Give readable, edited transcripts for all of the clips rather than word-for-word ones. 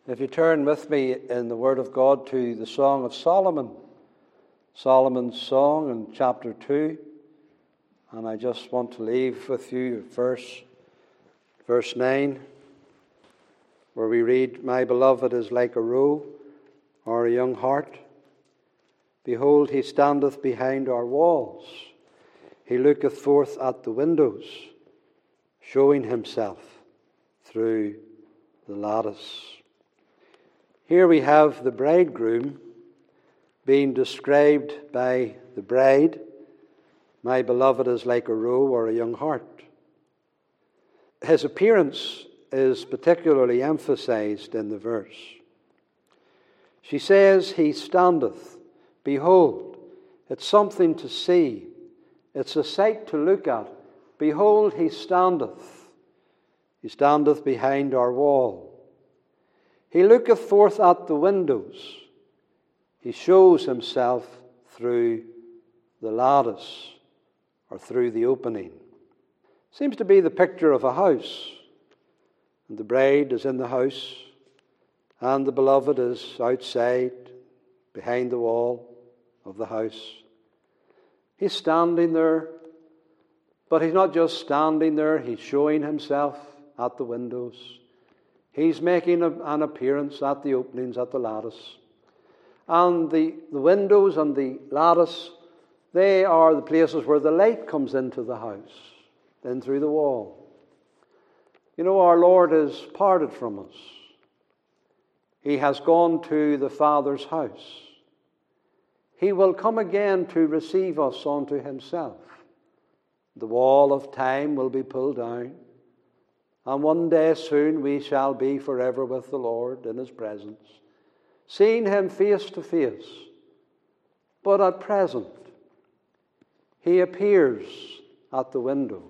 If you turn with me in the Word of God to the Song of Solomon, Solomon's Song in chapter 2, and I just want to leave with you verse 9, where we read, "My beloved is like a roe or a young hart. Behold, he standeth behind our walls. He looketh forth at the windows, showing himself through the lattice." Here we have the bridegroom being described by the bride. My beloved is like a roe or a young hart. His appearance is particularly emphasized in the verse. She says, he standeth. Behold, it's something to see. It's a sight to look at. Behold, he standeth. He standeth behind our wall. He looketh forth at the windows. He shows himself through the lattice, or through the opening. Seems to be the picture of a house. And the bride is in the house, and the beloved is outside, behind the wall of the house. He's standing there, but he's not just standing there, he's showing himself at the windows. He's making an appearance at the openings, at the lattice. And the windows and the lattice, they are the places where the light comes into the house, in through the wall. You know, our Lord is parted from us. He has gone to the Father's house. He will come again to receive us unto himself. The wall of time will be pulled down. And one day soon we shall be forever with the Lord in his presence, seeing him face to face. But at present, he appears at the window.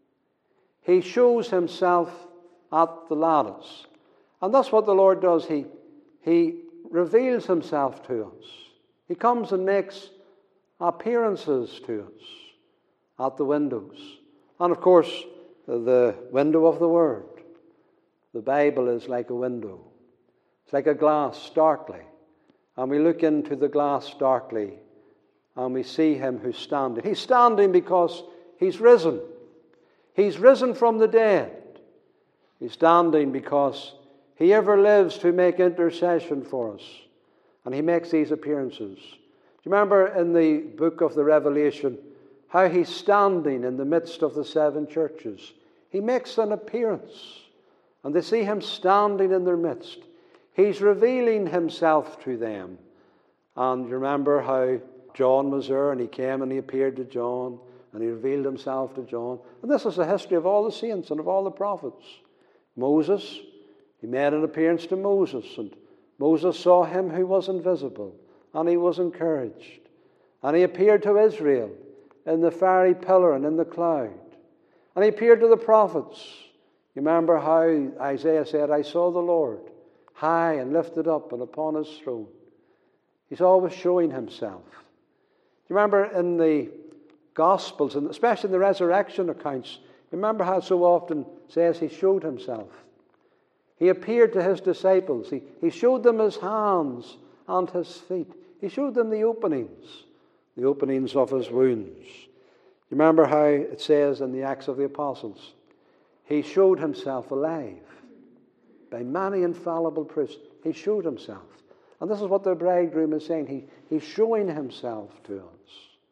He shows himself at the lattice. And that's what the Lord does. He reveals himself to us. He comes and makes appearances to us at the windows. And of course, the window of the Word. The Bible is like a window. It's like a glass darkly. And we look into the glass darkly and we see him who's standing. He's standing because he's risen. He's risen from the dead. He's standing because he ever lives to make intercession for us. And he makes these appearances. Do you remember in the book of the Revelation how he's standing in the midst of the seven churches? He makes an appearance, and they see him standing in their midst. He's revealing himself to them. And you remember how John was there, and he came and he appeared to John, and he revealed himself to John. And this is the history of all the saints and of all the prophets. Moses, he made an appearance to Moses, and Moses saw him who was invisible, and he was encouraged. And he appeared to Israel in the fiery pillar and in the cloud. And he appeared to the prophets. You remember how Isaiah said, I saw the Lord high and lifted up and upon his throne. He's always showing himself. You remember in the Gospels, and especially in the resurrection accounts, remember how it so often says he showed himself. He appeared to his disciples. He showed them his hands and his feet. He showed them the openings of his wounds. You remember how it says in the Acts of the Apostles, he showed himself alive. By many infallible proofs, he showed himself. And this is what the bridegroom is saying. He's showing himself to us.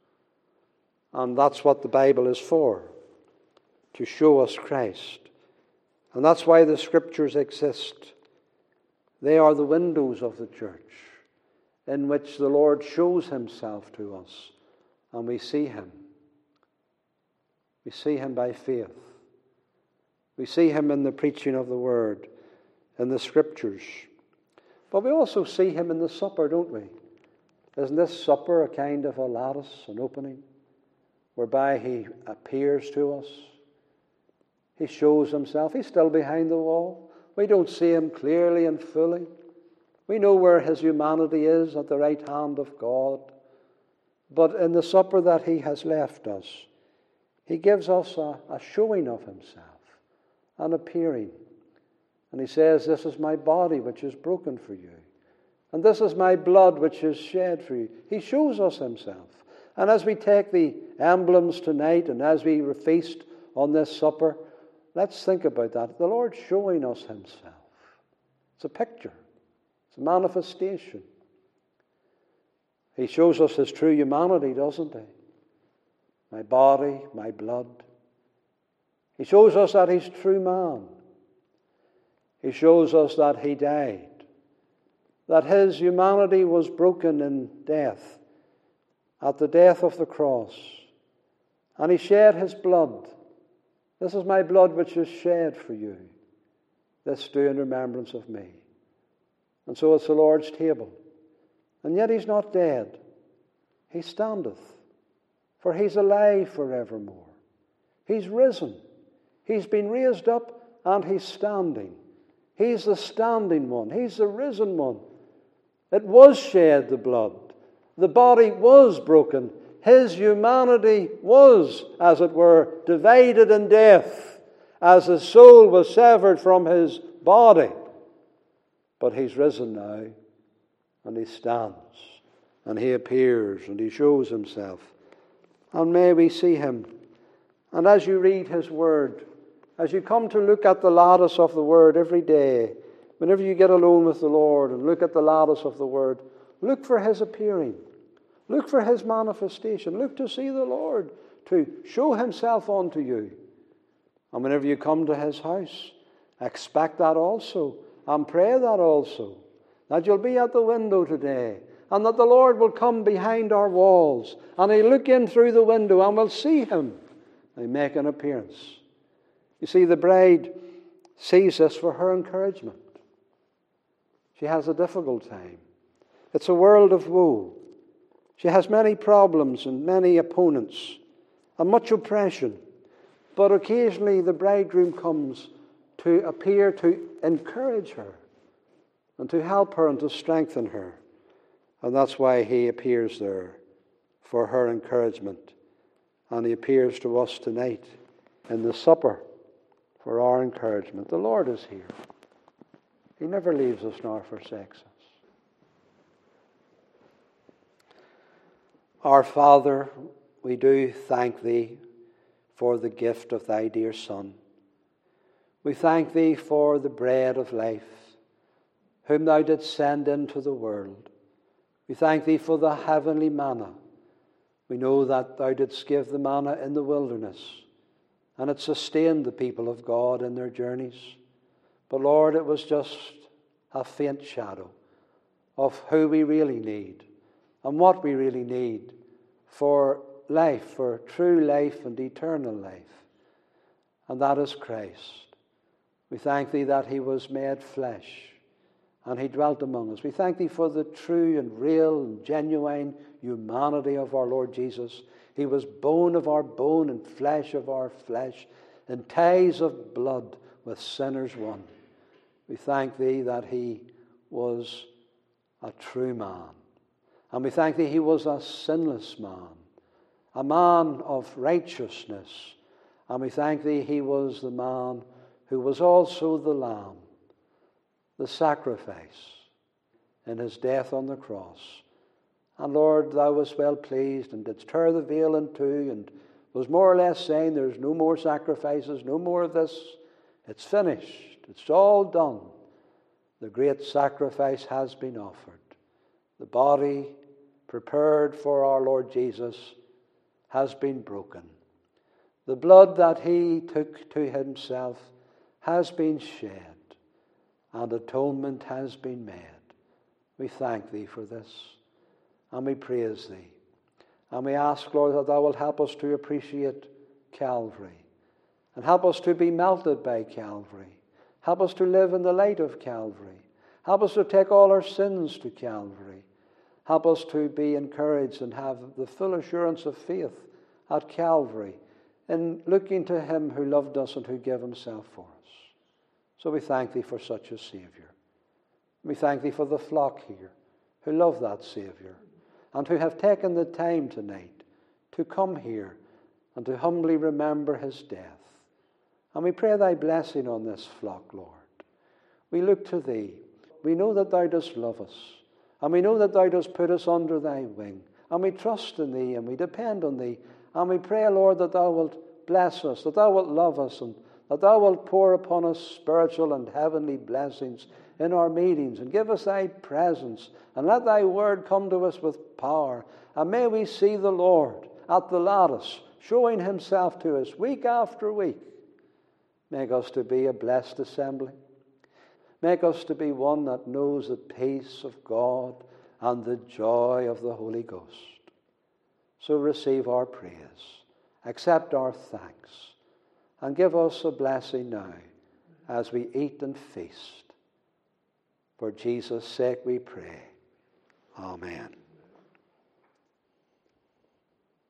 And that's what the Bible is for, to show us Christ. And that's why the Scriptures exist. They are the windows of the church in which the Lord shows himself to us, and we see him. We see him by faith. We see him in the preaching of the Word, in the Scriptures. But we also see him in the supper, don't we? Isn't this supper a kind of a lattice, an opening, whereby he appears to us? He shows himself. He's still behind the wall. We don't see him clearly and fully. We know where his humanity is, at the right hand of God. But in the supper that he has left us, he gives us a showing of himself, an appearing. And he says, this is my body which is broken for you. And this is my blood which is shed for you. He shows us himself. And as we take the emblems tonight and as we feast on this supper, let's think about that. The Lord's showing us himself. It's a picture. It's a manifestation. He shows us his true humanity, doesn't he? My body, my blood. He shows us that he's true man. He shows us that he died. That his humanity was broken in death, at the death of the cross. And he shed his blood. This is my blood which is shed for you. This do in remembrance of me. And so it's the Lord's table. And yet he's not dead. He standeth. For he's alive forevermore. He's risen. He's been raised up and he's standing. He's the standing one. He's the risen one. It was shed, the blood. The body was broken. His humanity was, as it were, divided in death, as his soul was severed from his body. But he's risen now, and he stands, and he appears, and he shows himself. And may we see him. And as you read his word, as you come to look at the lattice of the word every day, whenever you get alone with the Lord and look at the lattice of the word, look for his appearing. Look for his manifestation. Look to see the Lord, to show himself unto you. And whenever you come to his house, expect that also, and pray that also, that you'll be at the window today, and that the Lord will come behind our walls, and he'll look in through the window, and we'll see him, and make an appearance. You see, the bride sees this for her encouragement. She has a difficult time. It's a world of woe. She has many problems and many opponents and much oppression. But occasionally the bridegroom comes to appear to encourage her and to help her and to strengthen her. And that's why he appears there, for her encouragement. And he appears to us tonight in the supper for our encouragement. The Lord is here. He never leaves us nor forsakes us. Our Father, we do thank thee for the gift of thy dear Son. We thank thee for the bread of life, whom thou didst send into the world. We thank thee for the heavenly manna. We know that thou didst give the manna in the wilderness, and it sustained the people of God in their journeys. But Lord, it was just a faint shadow of who we really need and what we really need for life, for true life and eternal life. And that is Christ. We thank thee that he was made flesh and he dwelt among us. We thank thee for the true and real and genuine humanity of our Lord Jesus. He was bone of our bone and flesh of our flesh, and ties of blood with sinners one. We thank thee that he was a true man. And we thank thee he was a sinless man, a man of righteousness. And we thank thee he was the man who was also the Lamb, the sacrifice in his death on the cross. And Lord, thou wast well pleased and didst tear the veil in two and was more or less saying there's no more sacrifices, no more of this. It's finished. It's all done. The great sacrifice has been offered. The body prepared for our Lord Jesus has been broken. The blood that he took to himself has been shed, and atonement has been made. We thank thee for this, and we praise thee. And we ask, Lord, that thou wilt help us to appreciate Calvary, and help us to be melted by Calvary. Help us to live in the light of Calvary. Help us to take all our sins to Calvary. Help us to be encouraged and have the full assurance of faith at Calvary in looking to him who loved us and who gave himself for us. So we thank thee for such a Saviour. We thank thee for the flock here who love that Saviour and who have taken the time tonight to come here and to humbly remember his death. And we pray thy blessing on this flock, Lord. We look to Thee. We know that Thou dost love us. And we know that Thou dost put us under Thy wing. And we trust in Thee and we depend on Thee. And we pray, Lord, that Thou wilt bless us, that Thou wilt love us, and that Thou wilt pour upon us spiritual and heavenly blessings in our meetings, and give us Thy presence, and let Thy word come to us with power. And may we see the Lord at the lattice, showing Himself to us week after week. Make us to be a blessed assembly. Make us to be one that knows the peace of God and the joy of the Holy Ghost. So receive our praise, accept our thanks, and give us a blessing now as we eat and feast. For Jesus' sake we pray. Amen.